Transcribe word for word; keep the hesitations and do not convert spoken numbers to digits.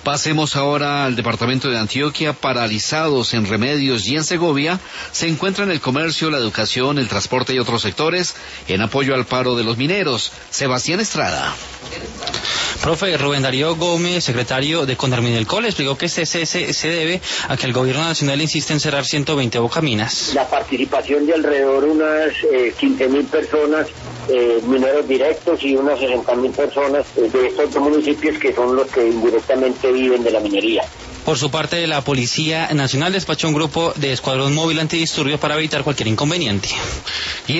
Pasemos ahora al departamento de Antioquia. Paralizados en Remedios y en Segovia se encuentran el comercio, la educación, el transporte y otros sectores en apoyo al paro de los mineros. Sebastián Estrada. Profe, Rubén Darío Gómez, secretario de Condarminelcol, explicó que este cese se debe a que el gobierno nacional insiste en cerrar ciento veinte bocaminas. La participación de alrededor unas eh, quince mil personas, eh, mineros directos, y unas sesenta mil personas eh, de estos dos municipios que son los que indirectamente viven de la minería. Por su parte, la Policía Nacional despachó un grupo de escuadrón móvil antidisturbios para evitar cualquier inconveniente. Y